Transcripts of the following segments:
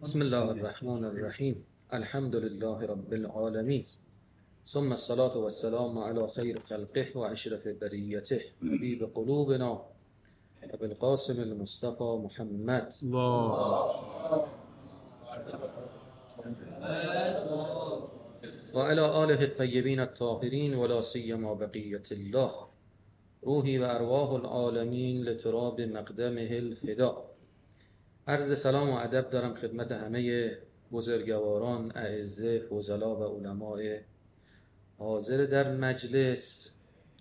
بسم الله الرحمن الرحیم. الحمد لله رب العالمین، ثم الصلاة والسلام على خیر خلقه و اشرف بریته حبیب قلوبنا ابو القاسم المصطفى محمد و علی آله الطیبین الطاهرین ولا سیما بقیة الله روحی و ارواح العالمین لتراب مقدمه الفدا. عرض سلام و ادب دارم خدمت همه بزرگواران، اعزه، فضلا و علماء حاضر در مجلس.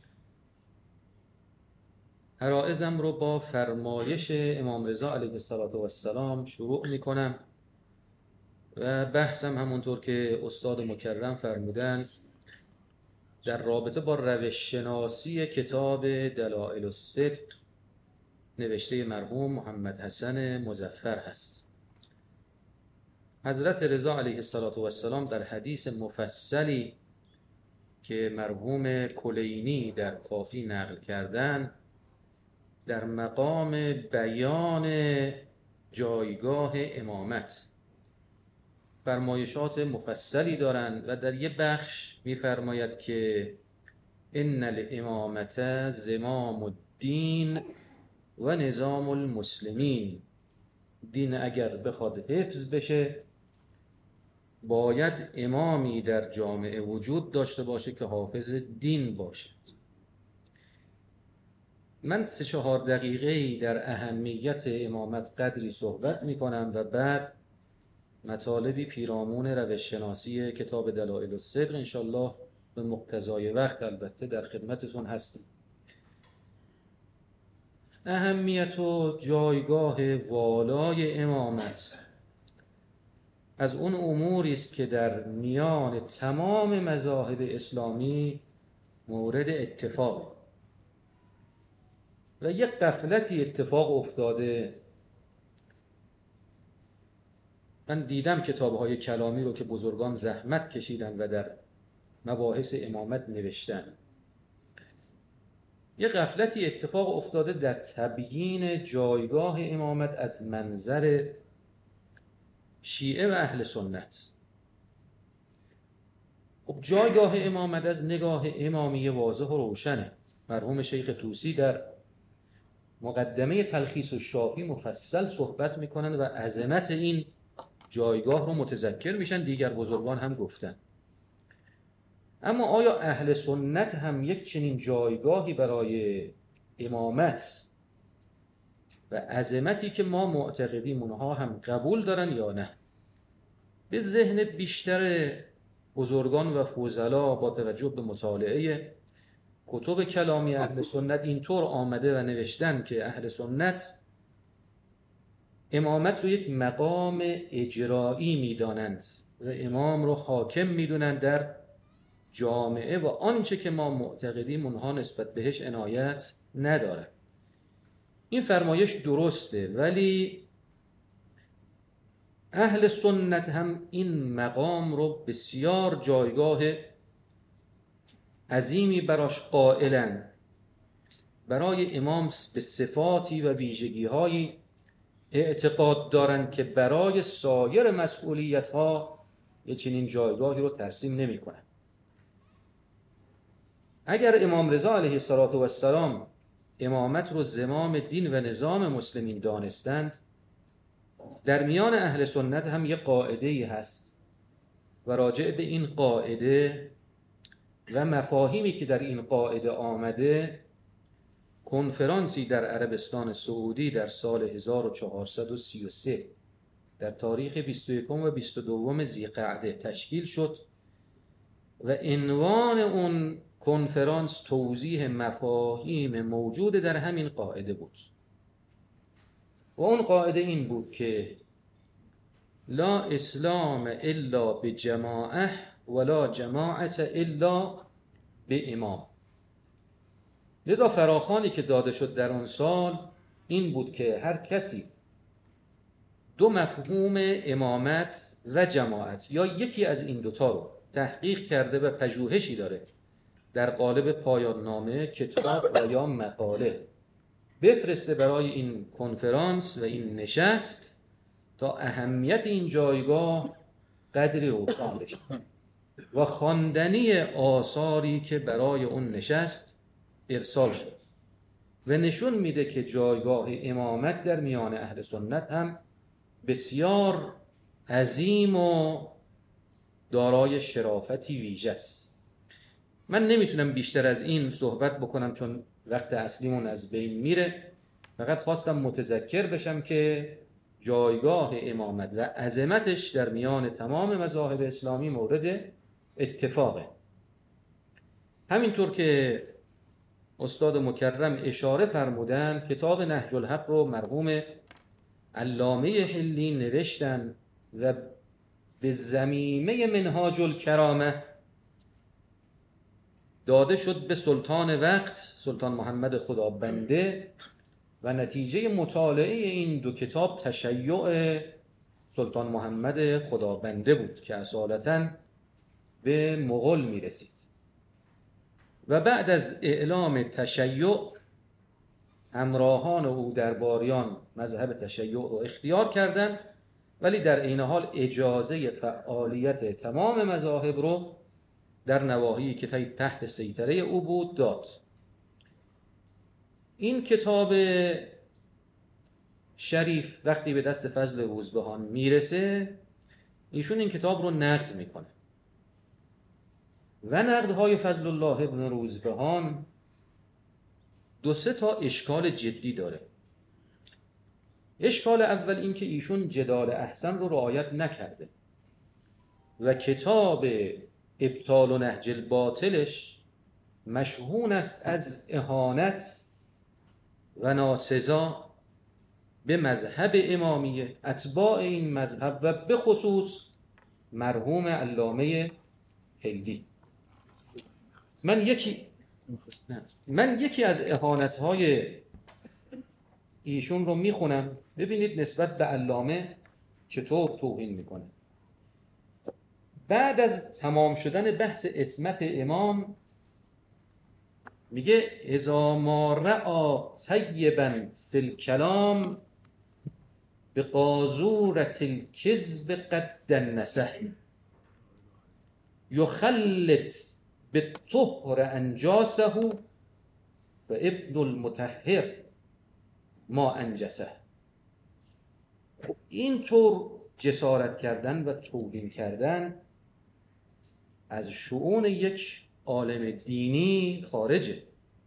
عرائزم رو با فرمایش امام رضا علیه السلام شروع میکنم و بحثم همونطور که استاد مکرم فرمودن در رابطه با روش شناسی کتاب دلائل الصدق نوشته مرحوم محمد حسن مظفر هست. حضرت رضا علیه السلام در حدیث مفصلی که مرحوم کلینی در کافی نقل کردن در مقام بیان جایگاه امامت فرمایشات مفصلی دارند و در یک بخش می‌فرماید که ان الامامة زمام الدین و نظام المسلمین. دین اگر بخواد حفظ بشه باید امامی در جامعه وجود داشته باشه که حافظ دین باشد. من 3-4 دقیقه‌ای در اهمیت امامت قدری صحبت میکنم و بعد مطالبی پیرامون روش شناسی کتاب دلائل الصدق انشالله به مقتضای وقت البته در خدمتتون هستیم. اهمیت و جایگاه والای امامت از اون اموری است که در میان تمام مذاهب اسلامی مورد اتفاق و یک غفلتی اتفاق افتاده. من دیدم کتاب‌های کلامی رو که بزرگان زحمت کشیدن و در مباحث امامت نوشتن. یک غفلتی اتفاق افتاده در تبیین جایگاه امامت از منظر شیعه و اهل سنت. خب جایگاه امامت از نگاه امامیه واضح و روشنه. مرحوم شیخ طوسی در مقدمه تلخیص الشافی مفصل صحبت میکنن و عظمت این جایگاه رو متذکر میشن، دیگر بزرگان هم گفتن. اما آیا اهل سنت هم یک چنین جایگاهی برای امامت و عظمتی که ما معتقدیم اونها هم قبول دارن یا نه؟ به ذهن بیشتر بزرگان و فضلا با توجه به مطالعه کتب کلامی اهل سنت اینطور آمده و نوشتن که اهل سنت امامت رو یک مقام اجرایی میدانند و امام رو حاکم میدونند در جامعه و آنچه که ما معتقدیم اونها نسبت بهش عنایت ندارن. این فرمایش درسته، ولی اهل سنت هم این مقام رو بسیار جایگاه عظیمی براش قائلن. برای امام به صفاتی و ویژگی‌هایی اعتقاد دارن که برای سایر مسئولیت‌ها یه چنین جایگاهی رو ترسیم نمی‌کنن. اگر امام رضا علیه السلام امامت رو زمام دین و نظام مسلمین دانستند، در میان اهل سنت هم یک قاعده‌ای هست و راجع به این قاعده و مفاهیمی که در این قاعده آمده کنفرانسی در عربستان سعودی در سال 1433 در تاریخ 21 و 22 ذی‌قعده تشکیل شد و عنوان اون کنفرانس توضیح مفاهیم موجود در همین قاعده بود و اون قاعده این بود که لا اسلام الا بجماعه ولا جماعت الا به امام. لذا فراخوانی که داده شد در اون سال این بود که هر کسی دو مفهوم امامت و جماعت یا یکی از این دوتا رو تحقیق کرده و پژوهشی داره در قالب پایان نامه، کتاب و یا مقاله بفرسته برای این کنفرانس و این نشست تا اهمیت این جایگاه قدری روشن بشه و خواندنی آثاری که برای اون نشست ارسال شد و نشون میده که جایگاه امامت در میان اهل سنت هم بسیار عظیم و دارای شرافتی ویژه است. من نمیتونم بیشتر از این صحبت بکنم چون وقت اصلیمون از بین میره. فقط خواستم متذکر بشم که جایگاه امامت و عظمتش در میان تمام مذاهب اسلامی مورد اتفاقه. همینطور که استاد مکرم اشاره فرمودن، کتاب نهج الحق رو مرحوم علامه حلی نوشتن و به ضمیمه منهاج الکرامه داده شد به سلطان وقت، سلطان محمد خدابنده، و نتیجه مطالعه این دو کتاب تشیع سلطان محمد خدابنده بود که اصالتاً به مغول میرسید و بعد از اعلام تشیع همراهان او درباریان مذهب تشیع رو اختیار کردند، ولی در این حال اجازه فعالیت تمام مذاهب رو در نواحی که تحت سیطره او بود داد. این کتاب شریف وقتی به دست فضل روزبهان میرسه، ایشون این کتاب رو نقد میکنه و نقدهای فضل الله ابن روزبهان دو سه تا اشکال جدی داره. اشکال اول این که ایشون جدال احسن رو رعایت نکرده و کتاب ابطال و نهج الباطلش مشهون است از اهانت و ناسزا به مذهب امامیه، اتباع این مذهب و به خصوص مرحوم علامه حلی. من یکی از اهانت‌های ایشون رو میخونم، ببینید نسبت به علامه چطور توهین میکنه. بعد از تمام شدن بحث عصمت امام میگه اذا ما رأى طیبا فی الکلام بقاذورة الکذب قد النسه یخلط بالطهر انجاسه فابن المطهر ما انجسه. اینطور جسارت کردن و توهین کردن از شؤون یک عالم دینی خارجه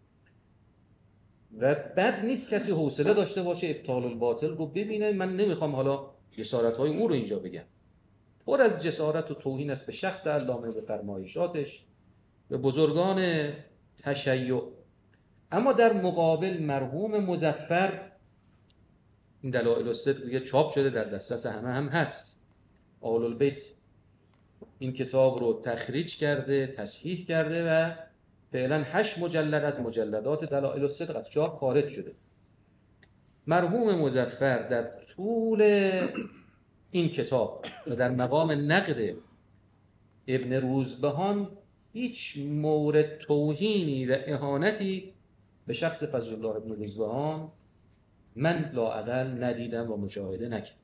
و بد نیست کسی حوصله داشته باشه ابطال الباطل رو ببینه. من نمیخوام حالا جسارت‌های او رو اینجا بگم، پر از جسارت و توهین است به شخص علامه، به فرمایشاتش، به بزرگان تشیع. اما در مقابل مرحوم مظفر، این دلائل الصدق دیگه چاپ شده، در دسترس همه هم هست، آل البیت این کتاب رو تخریج کرده، تصحیح کرده و فعلا 8 مجلد از مجلدات دلائل الصدق از چاپ خارج شده. مرحوم مظفر در طول این کتاب و در مقام نقد ابن روزبهان هیچ مورد توهینی و اهانتی به شخص فضل الله ابن روزبهان من لااقل ندیدم و مشاهده نکردم.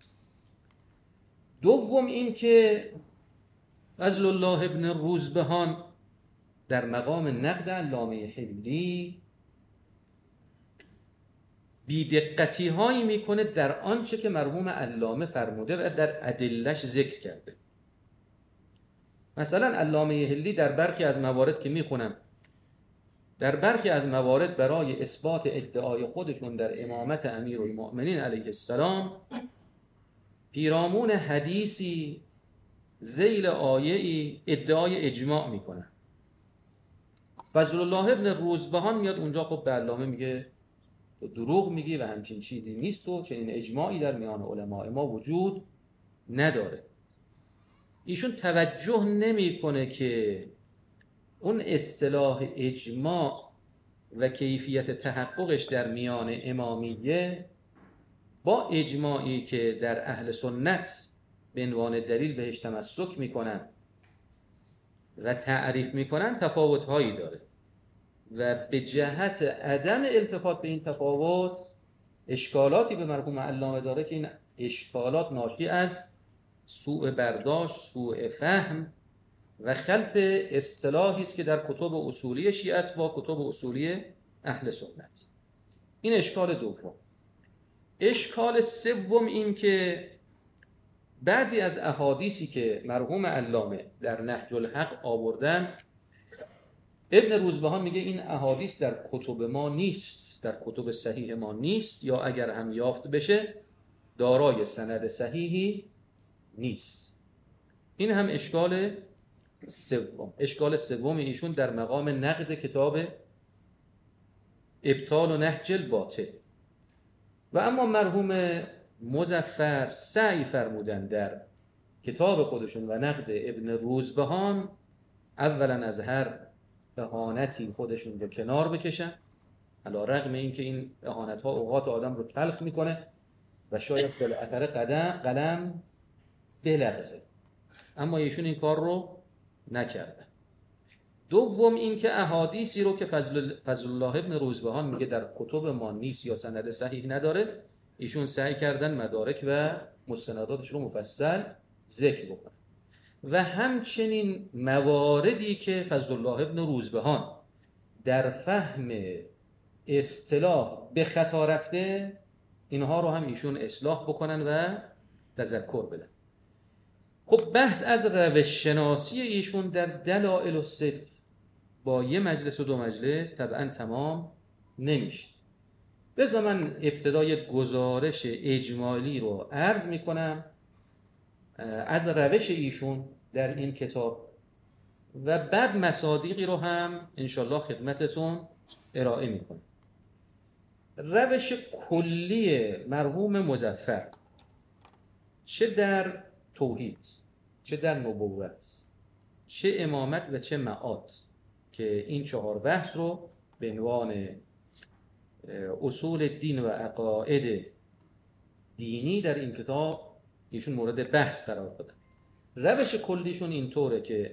دوم این که فضل الله ابن روزبهان در مقام نقد علامه حلی بی‌دقتی هایی میکنه در آنچه که مرحوم علامه فرموده و در ادله‌اش ذکر کرده. مثلا علامه حلی در برخی از موارد که میخونم، در برخی از موارد برای اثبات ادعای خودشون در امامت امیرالمؤمنین علیه السلام پیرامون حدیثی ذیل آیه‌ای ادعای اجماع میکنن. فضل الله ابن روزبهان میاد اونجا خب به علامه میگه تو دروغ میگی و همچین چیزی نیست و چنین اجماعی در میان علماء ما وجود نداره. ایشون توجه نمیکنه که اون اصطلاح اجماع و کیفیت تحققش در میان امامیه با اجماعی که در اهل سنت به عنوان دلیل بهش تمسک میکنن و تعریف میکنن تفاوت‌هایی داره و به جهت عدم التفات به این تفاوت اشکالاتی به مرحوم علامه داره که این اشکالات ناشی از سوء برداشت، سوء فهم و خلط اصطلاحی است که در کتب اصولی شیعه است با کتب اصولی اهل سنت. این اشکال دوم. اشکال سوم این که بعضی از احادیثی که مرحوم علامه در نهج الحق آوردن، ابن روزبهان میگه این احادیث در کتب ما نیست، در کتب صحیح ما نیست، یا اگر هم یافت بشه دارای سند صحیحی نیست. این هم اشکال سوم. اشکال سوم ایشون در مقام نقد کتاب ابطال و نهج الباطل. و اما مرحوم مظفر سعی فرمودن در کتاب خودشون و نقد ابن روزبهان اولا از هر اهانتی خودشون رو کنار بکشن، علی رغم این که این اهانت ها اوقات آدم رو تلخ میکنه و شاید بالاخره قلم بلغزه، اما ایشون این کار رو نکردن. دوم این که احادیثی رو که فضل الله ابن روزبهان میگه در کتب ما نیست یا سند صحیح نداره، ایشون سعی کردن مدارک و مستنداتش رو مفصل ذکر بکنن. و همچنین مواردی که فضل الله ابن روزبهان در فهم اصطلاح به خطا رفته، اینها رو هم ایشون اصلاح بکنن و تذکر بدن. خب بحث از روش شناسی ایشون در دلائل الصدق با یه مجلس و دو مجلس طبعا تمام نمیشه. لذا من ابتدای گزارش اجمالی رو عرض میکنم از روش ایشون در این کتاب و بعد مصادیقی رو هم انشالله خدمتتون ارائه میکنم. روش کلی مرحوم مظفر چه در توحید، چه در نبوت، چه امامت و چه معاد، که این 4 بحث رو به عنوان اصول دین و عقاید دینی در این کتاب ایشون مورد بحث قرار دادن. روش کلیشون اینطوره که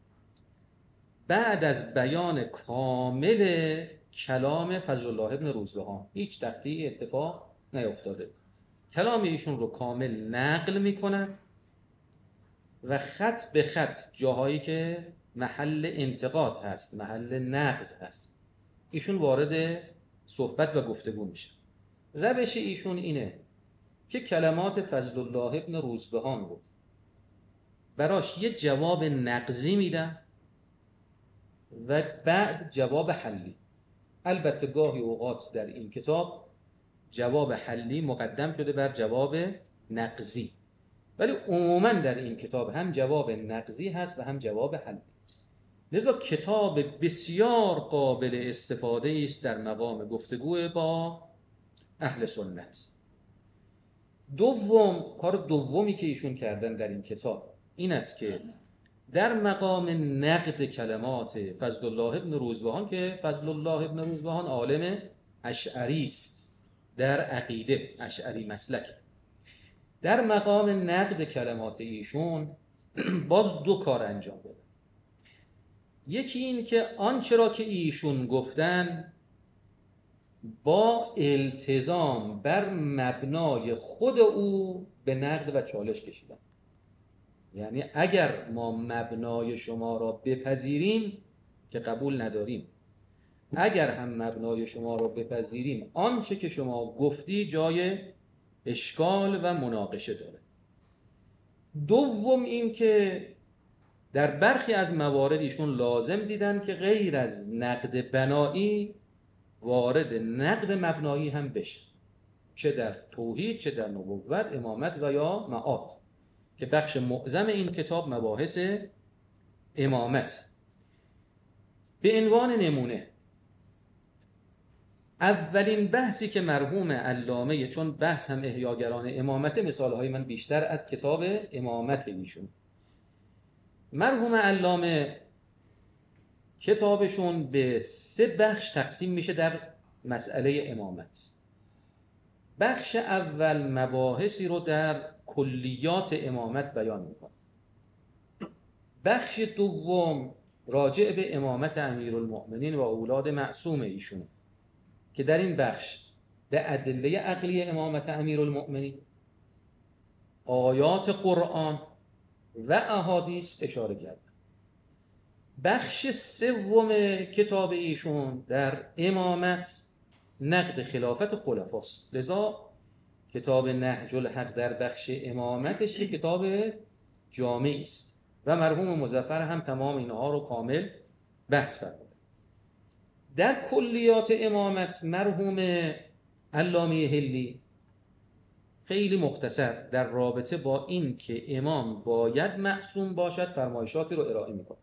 بعد از بیان کامل کلام فضل الله ابن روزبهان، هیچ تقطیع اتفاق نیفتاده، کلام ایشون رو کامل نقل میکنن و خط به خط جاهایی که محل انتقاد هست، محل نقض هست، ایشون وارد صحبت و گفتگو میشه. روش ایشون اینه که کلمات فضل الله ابن روزبهان رو براش یه جواب نقضی میدن و بعد جواب حلی. البته گاهی اوقات در این کتاب جواب حلی مقدم شده بر جواب نقضی، ولی عموما در این کتاب هم جواب نقضی هست و هم جواب حلی. لذا کتاب بسیار قابل استفاده است در مقام گفتگو با اهل سنت. کار دومی که ایشون کردن در این کتاب این است که در مقام نقد کلمات فضل الله ابن روزبهان، که فضل الله ابن روزبهان عالم اشعری است، در عقیده اشعری مسلک، در مقام نقد کلمات ایشون باز 2 کار انجام دادن. یکی این که آنچه را که ایشون گفتن با التزام بر مبنای خود او به نقد و چالش کشیدن. یعنی اگر ما مبنای شما را بپذیریم که قبول نداریم، اگر هم مبنای شما را بپذیریم آنچه که شما گفتی جای اشکال و مناقشه داره. دوم این که در برخی از موارد ایشون لازم دیدن که غیر از نقد بنایی وارد نقد مبنایی هم بشه، چه در توحید، چه در نبوت، امامت و یا معاد، که بخش معظم این کتاب مباحث امامت. به عنوان نمونه اولین بحثی که مرحوم علامه، چون بحث هم احیاگران امامت، مثالهای من بیشتر از کتاب امامت ایشون، مرحوم علامه کتابشون به 3 بخش تقسیم میشه در مسئله امامت. بخش اول مباحثی رو در کلیات امامت بیان میکنه. بخش دوم راجع به امامت امیرالمؤمنین و اولاد معصوم ایشون، که در این بخش به ادله عقلی امامت امیرالمؤمنین آیات قرآن و احادیث اشاره کردن. بخش سوم کتاب ایشون در امامت نقد خلافت خلفاست. لذا کتاب نهج الحق در بخش امامتش یک کتاب جامعی است و مرحوم مظفر هم تمام اینها رو کامل بحث فرموده. در کلیات امامت مرحوم علامه حلی خیلی مختصر در رابطه با این که امام باید معصوم باشد فرمایشاتی رو ارائه میکنه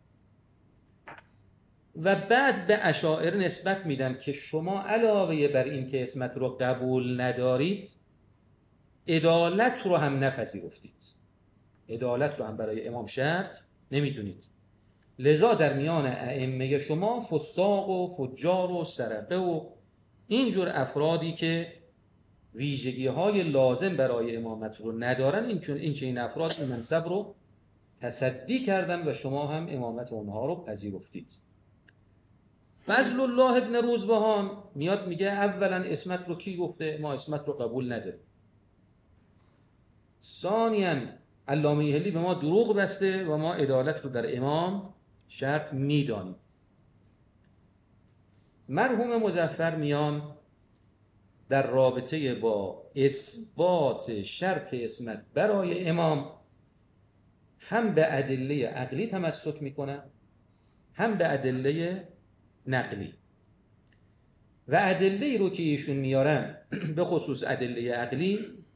و بعد به اشاعره نسبت میدن که شما علاوه بر این که عصمت رو قبول ندارید، عدالت رو هم نپذیرفتید، عدالت رو هم برای امام شرط نمیدونید. لذا در میان ائمه شما فساق و فجار و سرقه و اینجور افرادی که ویژگی های لازم برای امامت رو ندارن، این چنین افراد این منصب رو تصدی کردن و شما هم امامت اونها رو پذیرفتید. فضل الله ابن روزبهان میاد میگه اولا عصمت رو کی گفته؟ ما عصمت رو قبول نداریم. ثانیاً علامه حلی به ما دروغ بسته و ما عدالت رو در امام شرط میدانیم. مرحوم مظفر میان در رابطه با اثبات شرط عصمت برای امام هم به ادله عقلی تمسک میکنن هم به ادله نقلی و ادله رو که ایشون میارن به خصوص ادله عقلی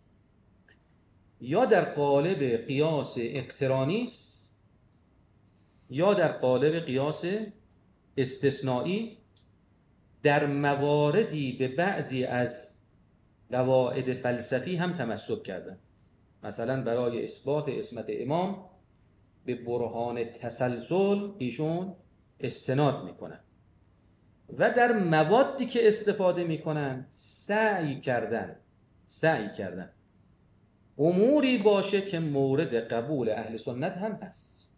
یا در قالب قیاس اقترانی است یا در قالب قیاس استثنایی در مواردی به بعضی از قواعد فلسفی هم تمسک کردن. مثلا برای اثبات عصمت امام به برهان تسلسل ایشون استناد میکنن و در موادی که استفاده میکنن سعی کردن اموری باشه که مورد قبول اهل سنت هم هست.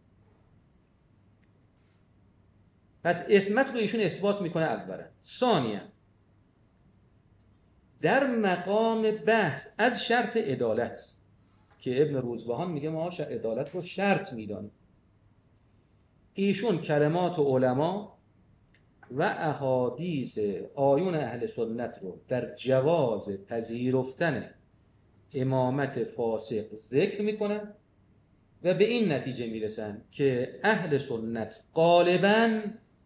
پس عصمت رو ایشون اثبات میکنه اولا. ثانیا در مقام بحث از شرط عدالت که ابن روزبهان میگه ما عدالت رو شرط میدانیم، ایشون کلمات علما و احادیث آیون اهل سنت رو در جواز پذیرفتن امامت فاسق ذکر میکنن و به این نتیجه میرسن که اهل سنت غالباً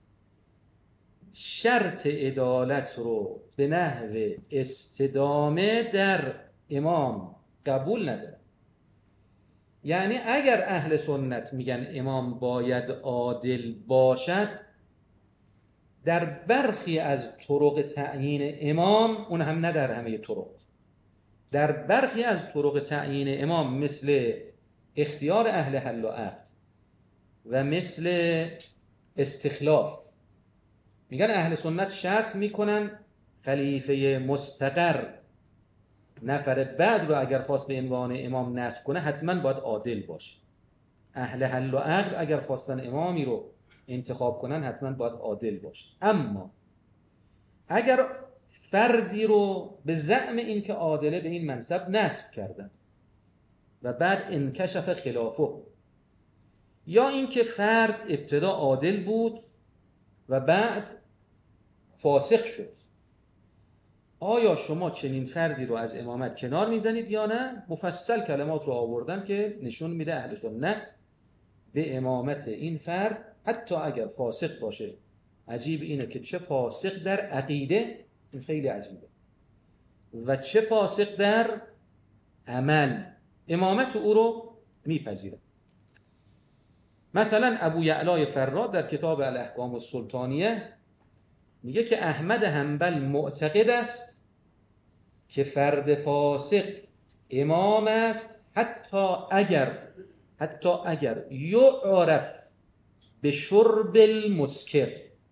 شرط عدالت رو به نحو استدامه در امام قبول ندارن. یعنی اگر اهل سنت میگن امام باید عادل باشد، در برخی از طرق تعیین امام، اون هم نه در همه طرق، در برخی از طرق تعیین امام مثل اختیار اهل حل و عقد و مثل استخلاف، میگن اهل سنت شرط میکنن خلیفه مستقر نفر بعد رو اگر خواست به عنوان امام نصب کنه حتما باید عادل باشه. اهل حل و عقد اگر خواستن امامی رو انتخاب کنن حتما باید عادل باشه. اما اگر فردی رو به زعم این که عادله به این منصب نصب کردن و بعد انکشف خلافه، یا اینکه فرد ابتدا عادل بود و بعد فاسق شد، آیا شما چنین فردی رو از امامت کنار میزنید یا نه؟ مفصل کلمات رو آوردن که نشون میده اهل سنت به امامت این فرد حتی اگر فاسق باشه، عجیب اینه که چه فاسق در عقیده، این خیلی عجیبه، و چه فاسق در عمل، امامت او رو میپذیره. مثلا ابو یعلا فرا در کتاب الاحکام السلطانیه میگه که احمد حنبل معتقد است که فرد فاسق امام است حتی اگر یعرف به شرب المسکر.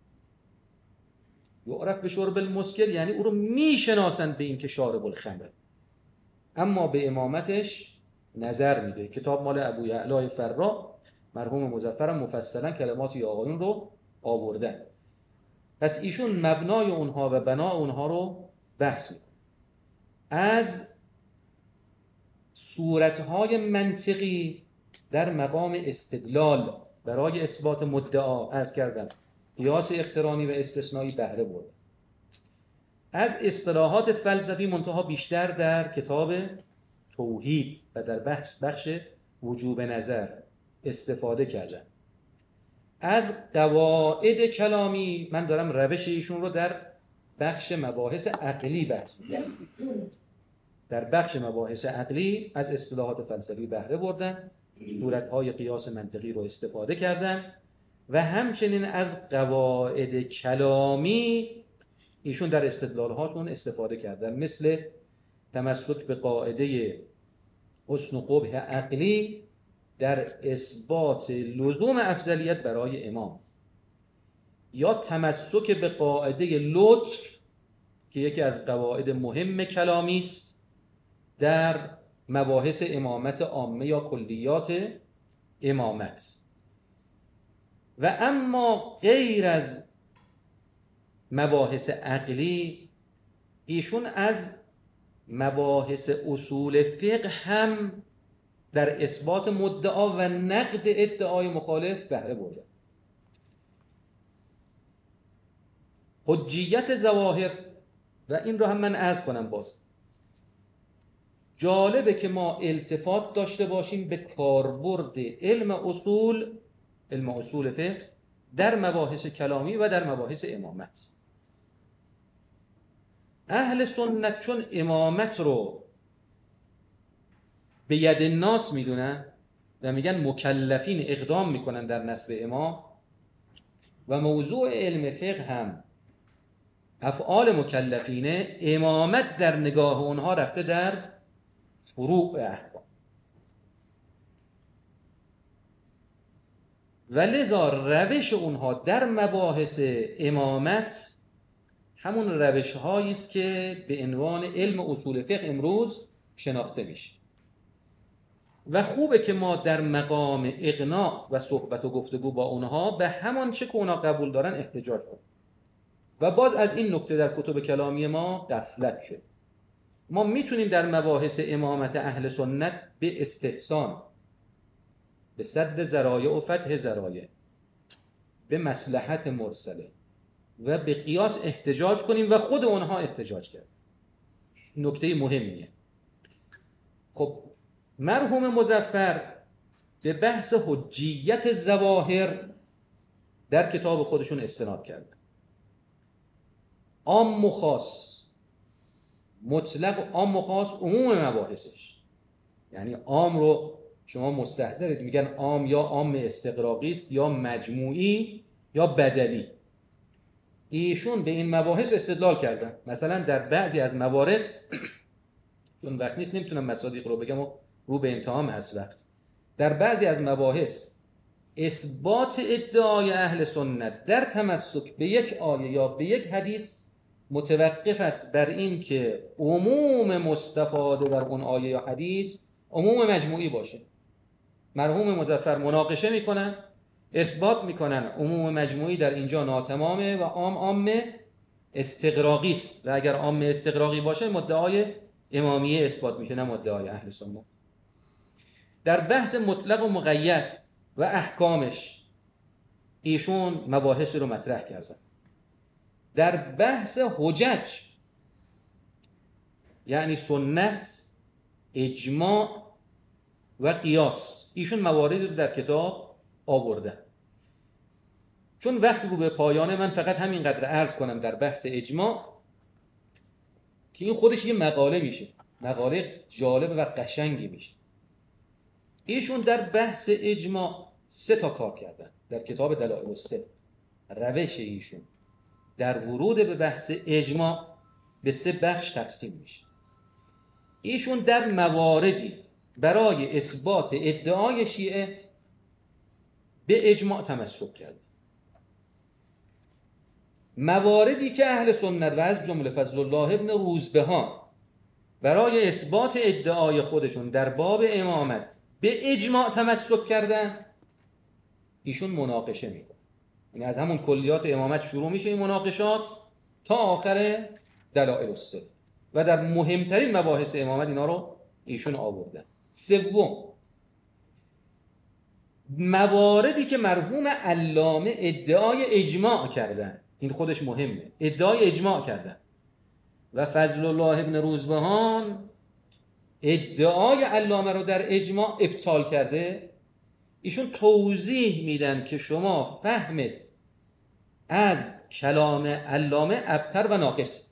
یعرف به شرب المسکر یعنی او رو میشناسند به این که شارب الخمر، اما به امامتش نظر میده. کتاب مال ابو یعلا فرا، مرحوم مظفر مفصلا کلمات آقایون رو آوردن. پس ایشون مبنای اونها و بنا اونها رو بحث میکنه. از صورتهای منطقی در مقام استدلال برای اثبات مدعا عرض کردم قیاس اقترانی و استثنایی بهره برد. از اصطلاحات فلسفی منتها بیشتر در کتاب توحید و در بخش وجوب نظر استفاده کردن. از قواعد کلامی من دارم روش ایشون رو در بخش مباحث عقلی بحث می‌کنم. در بخش مباحث عقلی از اصطلاحات فلسفی بهره بردن، صورت‌های قیاس منطقی رو استفاده کردن و همچنین از قواعد کلامی ایشون در استدلال‌هاشون استفاده کردن، مثل تمسک به قاعده حسن و قبح عقلی در اثبات لزوم افضلیت برای امام، یا تمسک به قاعده لطف که یکی از قواعد مهم کلامی است در مباحث امامت عامه یا کلیات امامت. و اما غیر از مباحث عقلی ایشون از مباحث اصول فقه هم در اثبات مدعا و نقد ادعای مخالف بهره برده. حجیت ظواهر، و این رو هم من عرض کنم، باز جالبه که ما التفات داشته باشیم به کاربرد علم اصول فقه در مباحث کلامی و در مباحث امامت. اهل سنت چون امامت رو به ید الناس میدونن و میگن مکلفین اقدام میکنن در نصب امام، و موضوع علم فقه هم افعال مکلفینه، امامت در نگاه اونها رفته در فروع احکام، و لذا روش اونها در مباحث امامت همون روش هایی است که به عنوان علم اصول فقه امروز شناخته میشه. و خوبه که ما در مقام اقناع و صحبت و گفتگو با اونها به همان چه که اونها قبول دارن احتجاج کنیم. و باز از این نکته در کتب کلامی ما غفلت شد. ما میتونیم در مباحث امامت اهل سنت به استحسان، به سد ذرایع و فتح ذرایع، به مصلحت مرسله و به قیاس احتجاج کنیم و خود اونها احتجاج کرد. نکته مهمیه. خب مرحوم مظفر به بحث حجیت ظواهر در کتاب خودشون استناد کردن. عام و خاص، مطلق عام و خاص، عموم مباحثش. یعنی عام رو شما مستحضرید، میگن عام یا عام استغراقی است یا مجموعی یا بدلی. ایشون به این مباحث استدلال کردن. مثلا در بعضی از موارد، چون وقت نیست نمیتونم مصادیق رو بگم و رو به انتهام هست وقت، در بعضی از مباحث اثبات ادعای اهل سنت در تمسک به یک آیه یا به یک حدیث متوقف است بر این که عموم مستفاده در اون آیه یا حدیث عموم مجموعی باشه. مرحوم مظفر مناقشه میکنن، اثبات میکنن عموم مجموعی در اینجا ناتمامه و عام استغراقی است، و اگر عام استغراقی باشه مدعای امامیه اثبات میشه، نه مدعای اهل سنت. در بحث مطلق و مقید و احکامش ایشون مباحث رو مطرح کردن. در بحث حجج، یعنی سنت، اجماع و قیاس، ایشون مواردی رو در کتاب آوردن. چون وقت رو به پایانه، من فقط همینقدر عرض کنم در بحث اجماع که این خودش یه مقاله میشه، مقاله جالب و قشنگی میشه. ایشون در بحث اجماع 3 تا کار کردن در کتاب دلائل السه. روش ایشون در ورود به بحث اجماع به 3 بخش تقسیم میشه. ایشون در مواردی برای اثبات ادعای شیعه به اجماع تمسک کرد. مواردی که اهل سنت و از جمله فضل الله ابن روزبهان برای اثبات ادعای خودشون در باب امامت به اجماع تمسک کردن، ایشون مناقشه میکنه. یعنی از همون کلیات امامت شروع میشه این مناقشات تا آخر دلائل السه، و در مهمترین مباحث امامت اینا رو ایشون آوردن. سوم، مواردی که مرحوم علامه ادعای اجماع کردن، این خودش مهمه، ادعای اجماع کردن و فضل الله ابن روزبهان ادعای علامه رو در اجماع ابطال کرده. ایشون توضیح میدن که شما فهمید از کلام علامه ابتر و ناقص.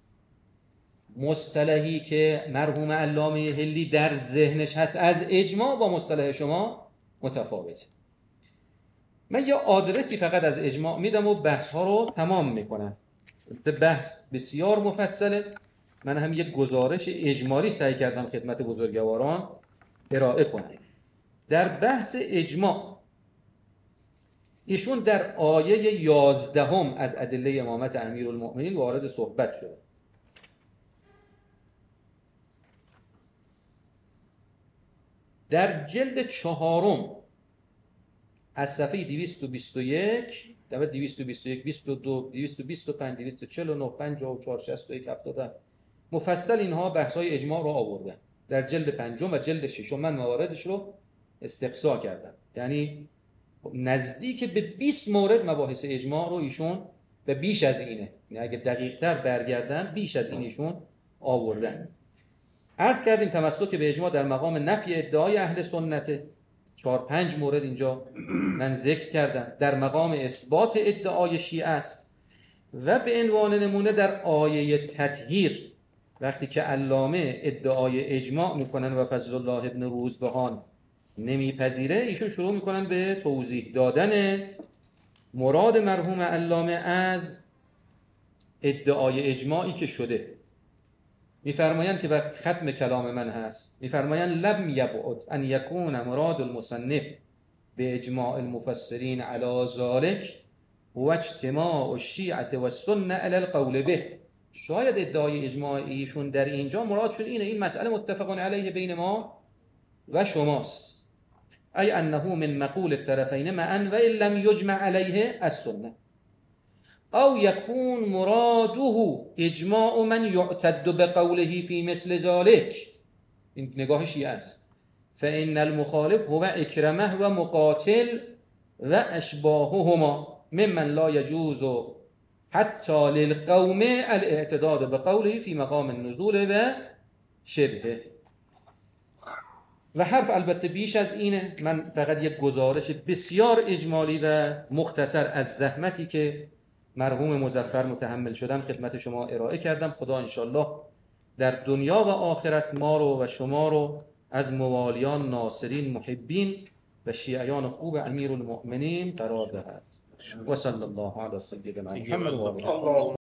مصطلحی که مرحوم علامه حلی در ذهنش هست از اجماع با مصطلح شما متفاوته. من یه آدرسی فقط از اجماع میدم و بحث ها رو تمام میکنم. بحث بسیار مفصله. من هم یک گزارش اجمالی سعی کردم خدمت بزرگواران ارائه کنم. در بحث اجماع ایشون در آیه 11 از ادله امامت امیرالمؤمنین وارد صحبت شده. در جلد 4 از صفحه 221 221 22 225 249 54 61 77 مفصل اینها بحث‌های اجماع رو آوردن. در جلد 5 و جلد 6 من مواردش رو استقصا کردم، یعنی نزدیک به 20 مورد مباحث اجماع رو ایشون به بیش از اینه، یعنی اگه دقیق‌تر برگردن بیش از این ایشون آوردن. عرض کردیم تمسک به اجماع در مقام نفی ادعای اهل سنت، 4-5 مورد اینجا من ذکر کردم. در مقام اثبات ادعای شیعه است و به عنوان نمونه در آیه تطهیر وقتی که علامه ادعای اجماع میکنن و فضل الله ابن روزبهان نمیپذیره، ایشون شروع میکنن به توضیح دادن مراد مرحوم علامه از ادعای اجماعی که شده. میفرمایند که وقت ختم کلام من هست، میفرمایند لم یبعد ان یکون مراد المصنف به اجماع المفسرین علی ذلک و اجتماع الشیعة و السنة علی القول به. شاید ادعای اجماعیشون در اینجا مراد شد اینه، این مسئله متفق علیه بین ما و شماست، ای انه من مقول الطرفین معا و ان لم یجمع علیه السنه، او یکون مراده اجماع من یعتد بقوله فی مثل ذلك. این نگاه شیعه است. فان المخالف هو اکرمه و مقاتل و اشباههما ممن لا یجوز حتی للقوم الاعتداد بقوله فی مقام النزول و شبهه. و حرف البته بیش از اینه. من فقط یک گزارش بسیار اجمالی و مختصر از زحمتی که مرحوم مظفر متحمل شدم خدمت شما ارائه کردم. خدا انشالله در دنیا و آخرت ما رو و شما رو از موالیان، ناصرین، محبین و شیعیان خوب امیرالمؤمنین قرار دهد. و صلی الله علی سیدنا محمد و آله.